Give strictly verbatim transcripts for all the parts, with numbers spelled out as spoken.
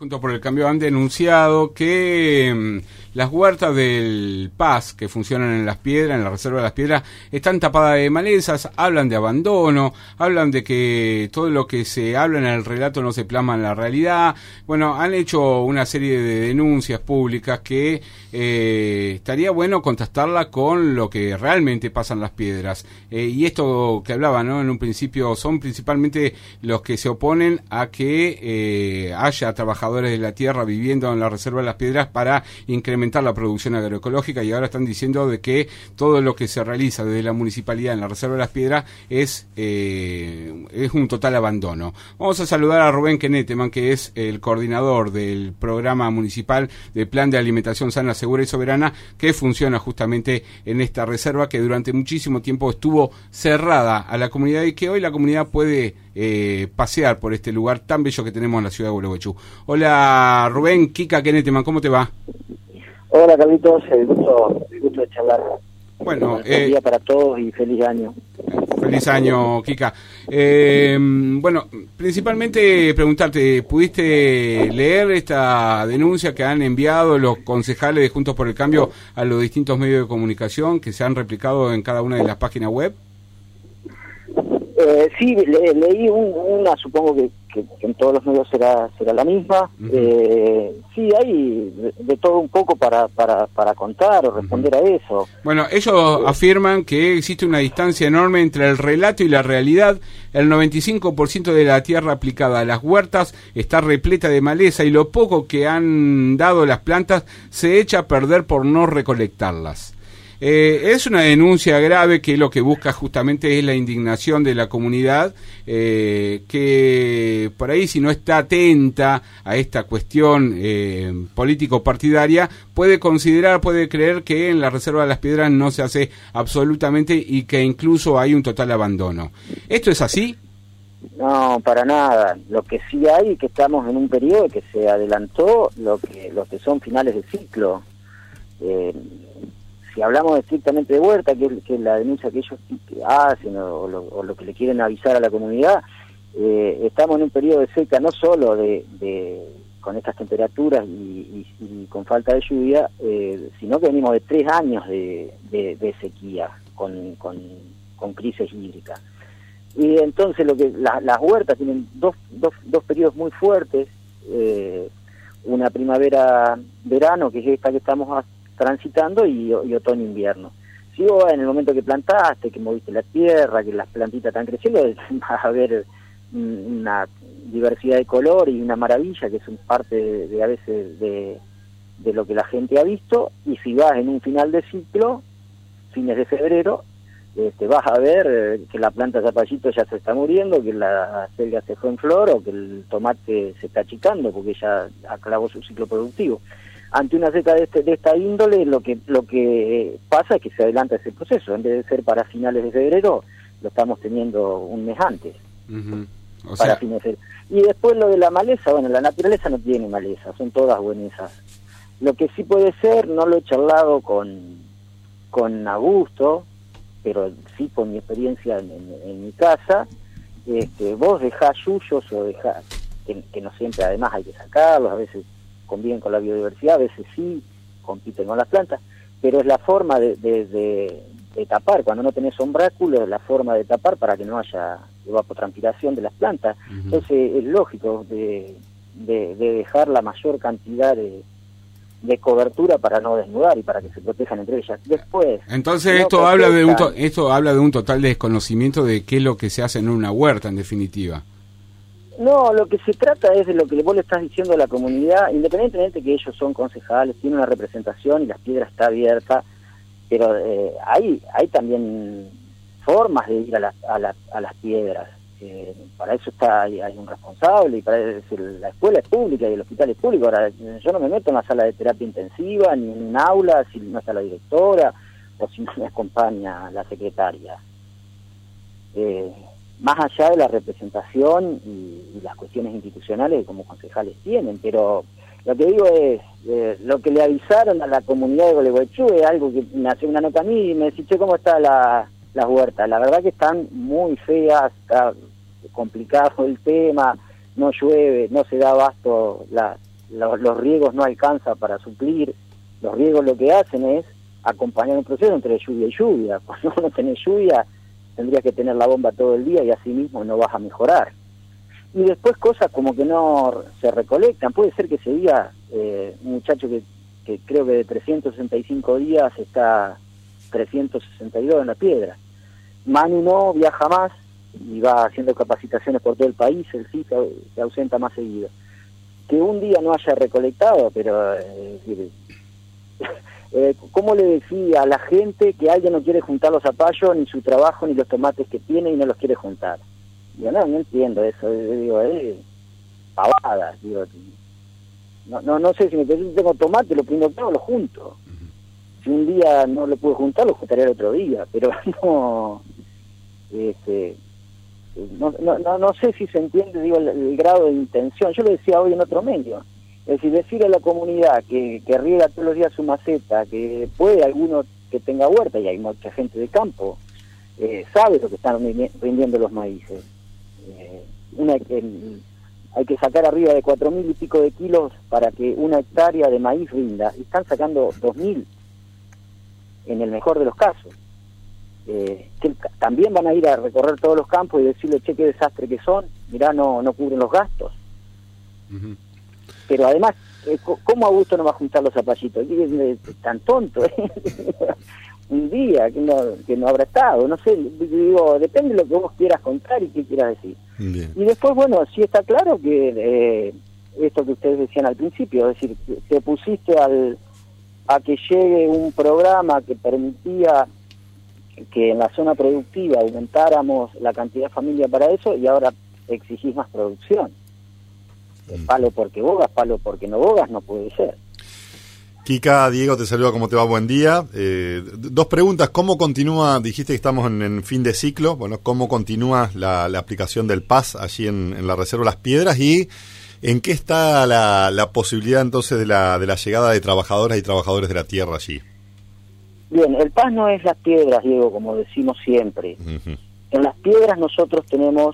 Juntos por el Cambio han denunciado que mmm, las huertas del Paz, que funcionan en Las Piedras, en la Reserva de Las Piedras, están tapadas de malezas, hablan de abandono, hablan de que todo lo que se habla en el relato no se plasma en la realidad. Bueno, han hecho una serie de denuncias públicas que eh, estaría bueno contrastarla con lo que realmente pasa en Las Piedras. Eh, y esto que hablaba, ¿no? En un principio son principalmente los que se oponen a que eh, haya trabajadores de la tierra viviendo en la Reserva de Las Piedras para incrementar la producción agroecológica, y ahora están diciendo de que todo lo que se realiza desde la municipalidad en la Reserva de Las Piedras es eh, es un total abandono. Vamos a saludar a Rubén Keneteman, que es el coordinador del programa municipal de Plan de Alimentación Sana, Segura y Soberana, que funciona justamente en esta reserva que durante muchísimo tiempo estuvo cerrada a la comunidad y que hoy la comunidad puede Eh, pasear por este lugar tan bello que tenemos en la ciudad de Gualeguaychú. Hola Rubén, Kika Keneteman, ¿cómo te va? Hola Carlitos, el gusto, el gusto de charlar. Bueno, buen eh, día para todos y feliz año. Feliz año, Kika. Eh, bueno, principalmente preguntarte, ¿pudiste leer esta denuncia que han enviado los concejales de Juntos por el Cambio a los distintos medios de comunicación que se han replicado en cada una de las páginas web? Eh, sí, le, leí un, una, supongo que, que, que en todos los medios será será la misma. Uh-huh. eh, sí, hay de, de todo un poco para, para, para contar o responder uh-huh. a eso. Bueno, ellos afirman que existe una distancia enorme entre el relato y la realidad. El noventa y cinco por ciento de la tierra aplicada a las huertas está repleta de maleza y lo poco que han dado las plantas se echa a perder por no recolectarlas. Eh, es una denuncia grave que lo que busca justamente es la indignación de la comunidad, eh, que por ahí si no está atenta a esta cuestión eh, político-partidaria, puede considerar, puede creer que en la Reserva de Las Piedras no se hace absolutamente y que incluso hay un total abandono. ¿Esto es así? No, para nada. Lo que sí hay es que estamos en un periodo que se adelantó lo que, lo que son finales de ciclo. Eh, Si hablamos estrictamente de huerta, que es, que es la denuncia que ellos hacen o lo, o lo que le quieren avisar a la comunidad, eh, estamos en un periodo de seca no solo de, de con estas temperaturas y, y, y con falta de lluvia, eh, sino que venimos de tres años de, de, de sequía con, con, con crisis hídrica. Y entonces lo que la, las huertas tienen dos, dos, dos periodos muy fuertes, eh, una primavera-verano, que es esta que estamos haciendo, transitando, y, y otoño-invierno. Si vos en el momento que plantaste, que moviste la tierra, que las plantitas están creciendo, vas a ver una diversidad de color y una maravilla que son parte de, de a veces de, de lo que la gente ha visto. Y si vas en un final de ciclo, fines de febrero, este, vas a ver eh, que la planta de zapallito ya se está muriendo, que la selga se fue en flor o que el tomate se está achicando porque ya acabó su ciclo productivo. Ante una seca de, este, de esta índole, lo que lo que pasa es que se adelanta ese proceso. En vez de ser para finales de febrero, lo estamos teniendo un mes antes. Uh-huh. O para sea... fines de febrero. Y después lo de la maleza, bueno, la naturaleza no tiene maleza, son todas buenezas. Lo que sí puede ser, no lo he charlado con, con Augusto, pero sí con mi experiencia en, en, en mi casa, este, vos dejás yuyos o dejás, que, que no siempre además hay que sacarlos, a veces conviven con la biodiversidad, a veces sí, compiten con las plantas, pero es la forma de, de, de, de tapar, cuando no tenés sombráculo, es la forma de tapar para que no haya evapotranspiración de las plantas. Uh-huh. Entonces es lógico de, de, de dejar la mayor cantidad de, de cobertura para no desnudar y para que se protejan entre ellas. Después, entonces no esto protejan, habla de un to- esto habla de un total desconocimiento de qué es lo que se hace en una huerta, en definitiva. No, lo que se trata es de lo que vos le estás diciendo a la comunidad, independientemente que ellos son concejales, tienen una representación y Las Piedras está abierta, pero eh, hay hay también formas de ir a, la, a, la, a las piedras. Eh, para eso está hay, hay un responsable, y para eso la escuela es pública y el hospital es público. Ahora, yo no me meto en la sala de terapia intensiva, ni en un aula, si no está la directora, o si no me acompaña la secretaria. Eh, más allá de la representación y, y las cuestiones institucionales que como concejales tienen, pero lo que digo es, eh, lo que le avisaron a la comunidad de Gualeguaychú es algo que me hace una nota a mí y me dice, che, ¿cómo está la, las huertas? La verdad que están muy feas, está complicado el tema, no llueve, no se da abasto la, lo, los riegos no alcanza para suplir. Los riegos lo que hacen es acompañar un proceso entre lluvia y lluvia. Cuando no tenés lluvia, tendrías que tener la bomba todo el día y así mismo no vas a mejorar. Y después cosas como que no se recolectan. Puede ser que ese día, eh, un muchacho que, que creo que de trescientos sesenta y cinco días está trescientos sesenta y dos en la piedra. Manu no viaja más y va haciendo capacitaciones por todo el país, él sí se, se ausenta más seguido. Que un día no haya recolectado, pero... Eh, eh, ¿cómo le decía a la gente que alguien no quiere juntar los zapallos, ni su trabajo, ni los tomates que tiene y no los quiere juntar? Yo no, no entiendo eso, yo digo, eh, pavadas, digo, no, no, no sé si me tengo tomate, lo primero que hago lo junto. Si un día no lo pude juntar, lo juntaré el otro día, pero no, este, no, no, no, no sé si se entiende, digo, el, el grado de intención. Yo lo decía hoy en otro medio, es decir, decir a la comunidad que, que riega todos los días su maceta, que puede alguno que tenga huerta, y hay mucha gente de campo, eh, sabe lo que están rindiendo los maíces. Eh, una que hay que sacar arriba de cuatro mil y pico de kilos para que una hectárea de maíz rinda, y están sacando dos mil en el mejor de los casos. Eh, que también van a ir a recorrer todos los campos y decirle, che, qué desastre que son, mirá, no, no cubren los gastos. Uh-huh. Pero además, eh, ¿cómo Augusto no va a juntar los zapallitos? Es tan tonto, ¿eh? Un día que no, que no habrá estado, no sé, digo, depende de lo que vos quieras contar y qué quieras decir. Bien. Y después, bueno, sí está claro que eh, esto que ustedes decían al principio, es decir, te pusiste al, a que llegue un programa que permitía que en la zona productiva aumentáramos la cantidad de familia para eso, y ahora exigís más producción. Mm. Palo porque bogas, palo porque no bogas, no puede ser. Kika, Diego, te saluda, ¿cómo te va? Buen día. Eh, dos preguntas, ¿cómo continúa, dijiste que estamos en, en fin de ciclo, bueno, cómo continúa la, la aplicación del P A S allí en, en la Reserva Las Piedras, y en qué está la, la posibilidad entonces de la, de la llegada de trabajadoras y trabajadores de la tierra allí? Bien, el P A S no es Las Piedras, Diego, como decimos siempre. Uh-huh. En Las Piedras nosotros tenemos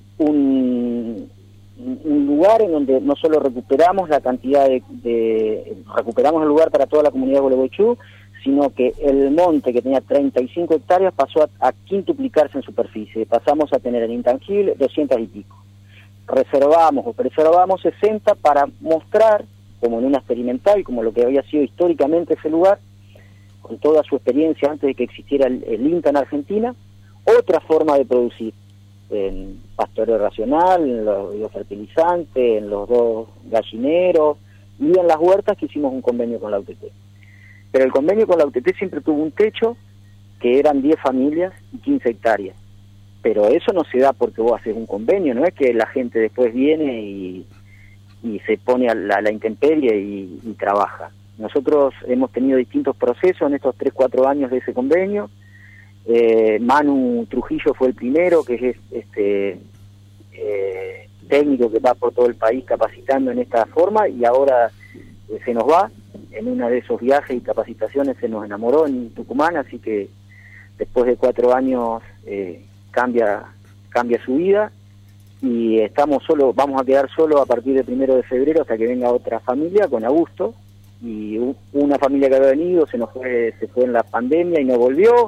un... un lugar en donde no solo recuperamos la cantidad de, de recuperamos el lugar para toda la comunidad de Gualeguaychú, sino que el monte, que tenía treinta y cinco hectáreas, pasó a, a quintuplicarse en superficie. Pasamos a tener en intangible doscientas y pico. Reservamos o preservamos sesenta para mostrar, como en una experimental, como lo que había sido históricamente ese lugar, con toda su experiencia antes de que existiera el, el INTA en Argentina, otra forma de producir. En pastoreo racional, en los biofertilizantes, en los dos gallineros y en las huertas, que hicimos un convenio con la U T T. Pero el convenio con la U T T siempre tuvo un techo que eran diez familias y quince hectáreas. Pero eso no se da porque vos haces un convenio, no es que la gente después viene y, y se pone a la, a la intemperie y, y trabaja. Nosotros hemos tenido distintos procesos en estos tres, cuatro años de ese convenio. Eh, Manu Trujillo fue el primero, que es este eh, técnico que va por todo el país capacitando en esta forma, y ahora eh, se nos va. En uno de esos viajes y capacitaciones se nos enamoró en Tucumán, así que después de cuatro años eh, cambia cambia su vida, y estamos solo, vamos a quedar solo a partir del primero de febrero hasta que venga otra familia con Augusto, y u, una familia que había venido se nos fue, se fue en la pandemia y no volvió.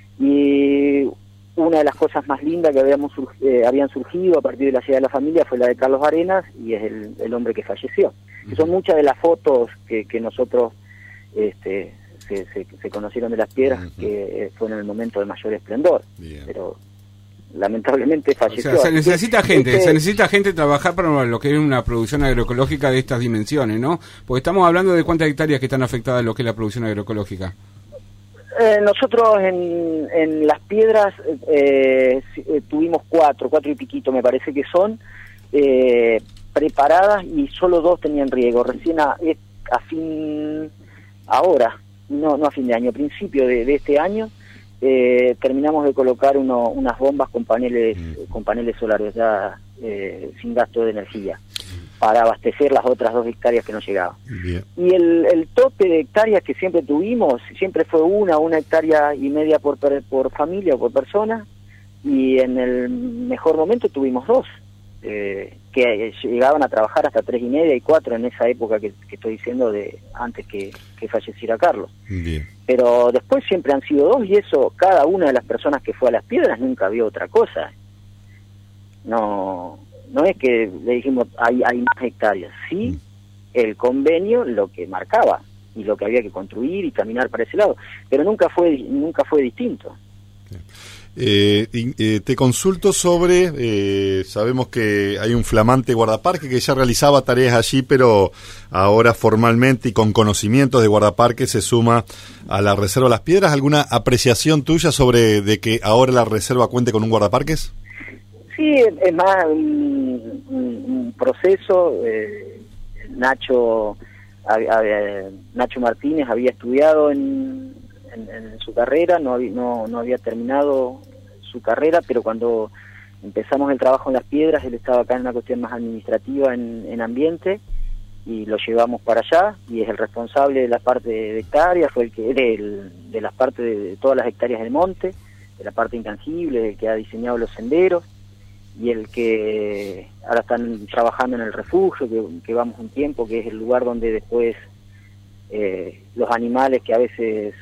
Y una de las cosas más lindas que habíamos eh, habían surgido a partir de la llegada de la familia fue la de Carlos Arenas, y es el, el hombre que falleció. Uh-huh. Son muchas de las fotos que, que nosotros este, se, se, se conocieron de Las Piedras, uh-huh, que eh, fue en el momento de mayor esplendor. Bien. Pero lamentablemente falleció. O sea, se necesita gente, este... se necesita gente trabajar para lo que es una producción agroecológica de estas dimensiones, ¿no? Porque estamos hablando de cuántas hectáreas que están afectadas en lo que es la producción agroecológica. Eh, nosotros en, en Las Piedras eh, eh, tuvimos cuatro, cuatro y piquito me parece que son, eh, preparadas, y solo dos tenían riego. Recién a, a fin, ahora, no no a fin de año, a principio de, de este año, eh, terminamos de colocar uno, unas bombas con paneles, mm. con paneles solares ya eh, sin gasto de energía, para abastecer las otras dos hectáreas que no llegaban. Bien. Y el, el tope de hectáreas que siempre tuvimos, siempre fue una, una hectárea y media por, por familia o por persona, y en el mejor momento tuvimos dos. eh, que llegaban a trabajar hasta tres y media y cuatro en esa época que, que estoy diciendo de antes que, que falleciera Carlos. Bien. Pero después siempre han sido dos, y eso, cada una de las personas que fue a Las Piedras nunca vio otra cosa. No, no es que le dijimos hay, hay más hectáreas, sí, el convenio lo que marcaba y lo que había que construir y caminar para ese lado, pero nunca fue nunca fue distinto. Eh, eh, te consulto sobre, eh, sabemos que hay un flamante guardaparque que ya realizaba tareas allí, pero ahora formalmente y con conocimientos de guardaparque se suma a la Reserva Las Piedras. ¿Alguna apreciación tuya sobre de que ahora la Reserva cuente con un guardaparques? Sí, es más un, un, un proceso. eh, Nacho había, Nacho Martínez había estudiado en, en, en su carrera, no, no, no había terminado su carrera, pero cuando empezamos el trabajo en Las Piedras, él estaba acá en una cuestión más administrativa en, en ambiente, y lo llevamos para allá, y es el responsable de la parte de hectáreas, fue el que de, el, de las partes de, de todas las hectáreas del monte, de la parte intangible, el que ha diseñado los senderos, y el que ahora están trabajando en el refugio, que, que vamos un tiempo, que es el lugar donde después eh, los animales que a veces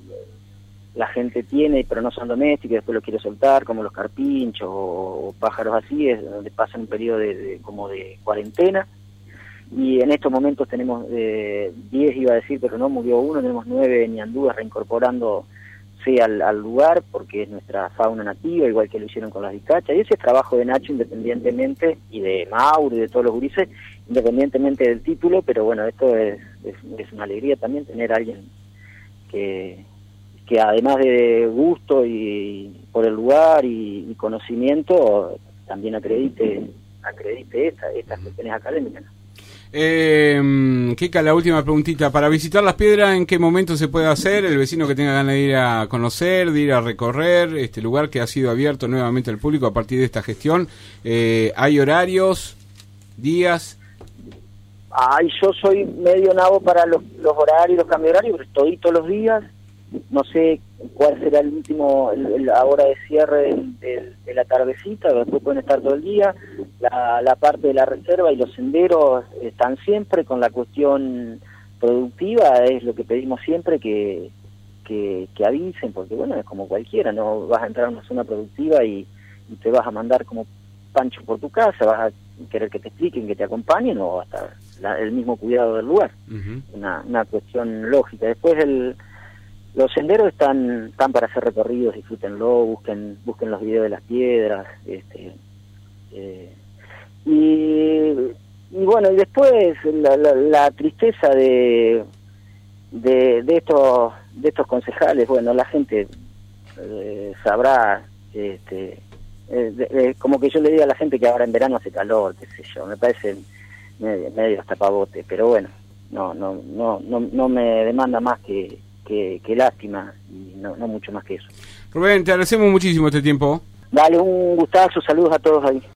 la gente tiene pero no son domésticos y después los quiere soltar, como los carpinchos o, o pájaros así, es donde pasan un periodo de, de como de cuarentena. Y en estos momentos tenemos eh, diez, iba a decir, pero no, murió uno, tenemos nueve ñandúes reincorporando Al, al lugar, porque es nuestra fauna nativa, igual que lo hicieron con las vizcachas, y ese es trabajo de Nacho independientemente, y de Mauro y de todos los gurises, independientemente del título, pero bueno, esto es, es, es una alegría también tener a alguien que, que además de gusto y por el lugar y, y conocimiento, también acredite acredite esta, estas cuestiones académicas. Eh, Kika, la última preguntita. Para visitar Las Piedras, ¿en qué momento se puede hacer? El vecino que tenga ganas de ir a conocer, de ir a recorrer este lugar que ha sido abierto nuevamente al público a partir de esta gestión. Eh, ¿Hay horarios, días? Ay, yo soy medio nabo para los, los horarios, los cambios de horario, pero estoy todos los días. No sé cuál será el último, el, la hora de cierre del, del, de la tardecita, después pueden estar todo el día. La, la parte de la reserva y los senderos están siempre. Con la cuestión productiva es lo que pedimos siempre, que, que, que avisen, porque bueno, es como cualquiera, no vas a entrar a una zona productiva y, y te vas a mandar como pancho por tu casa, vas a querer que te expliquen, que te acompañen, o hasta la, el mismo cuidado del lugar. Uh-huh. una, una cuestión lógica. Después el Los senderos están están para hacer recorridos, disfrútenlo, busquen busquen los videos de Las Piedras, este eh, y, y bueno, y después la, la, la tristeza de, de de estos de estos concejales. Bueno, la gente eh, sabrá, este eh, de, de, como que yo le digo a la gente que ahora en verano hace calor, qué sé yo, me parece medio, medio hasta pavote, pero bueno, no no no no no me demanda más que Que, que lástima, y no, no mucho más que eso. Rubén, te agradecemos muchísimo este tiempo. Dale, un gustazo, saludos a todos ahí.